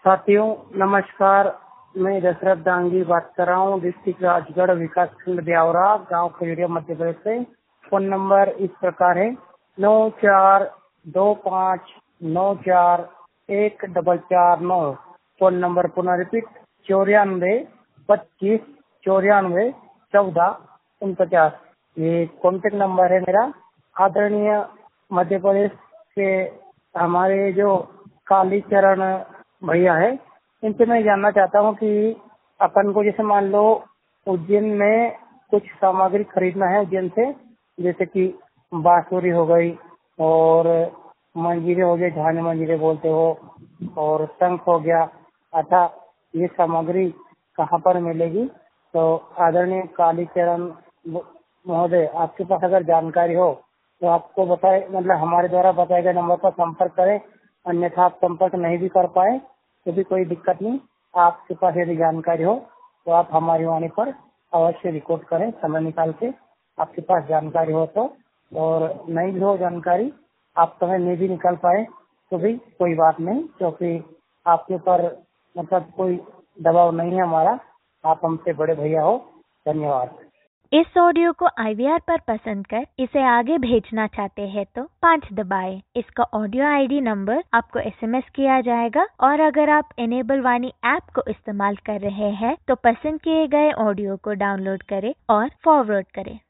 साथियों नमस्कार, मैं दशरथ डांगी बात कर रहा हूँ, डिस्ट्रिक्ट राजगढ़, विकास खंड ब्यावरा, गाँव खजुरिया, मध्य प्रदेश से। फोन नंबर इस प्रकार है 9425941449। फोन नंबर पुनः रिपीट 9425941449। ये कॉन्टेक्ट नंबर है मेरा। आदरणीय मध्य प्रदेश के हमारे जो कालीचरण भैया है, इनसे मैं जानना चाहता हूँ कि अपन को जैसे मान लो उज्जैन में कुछ सामग्री खरीदना है उज्जैन से, जैसे कि बांसुरी हो गई और मंजीरे हो गए, झाने मंजीरे बोलते हो, और शंख हो गया। अच्छा, ये सामग्री कहाँ पर मिलेगी? तो आदरणीय कालीचरण महोदय, आपके पास अगर जानकारी हो तो आपको बताए, मतलब हमारे द्वारा बताए गए नंबर पर संपर्क करें। अन्यथा आप संपर्क नहीं भी कर पाए तो भी कोई दिक्कत नहीं। आपके पास यदि जानकारी हो तो आप हमारी वाणी पर अवश्य रिकॉर्ड करें समय निकाल के, आपके पास जानकारी हो तो। और नहीं भी हो जानकारी, आप समय नहीं भी निकाल पाए तो भी कोई बात नहीं, क्योंकि आपके ऊपर मतलब कोई दबाव नहीं है हमारा। आप हमसे बड़े भैया हो। धन्यवाद। इस ऑडियो को IVR पर पसंद कर इसे आगे भेजना चाहते हैं तो 5 दबाएं। इसका ऑडियो ID नंबर आपको SMS किया जाएगा। और अगर आप इनेबल वाणी ऐप को इस्तेमाल कर रहे हैं तो पसंद किए गए ऑडियो को डाउनलोड करें और फॉरवर्ड करें।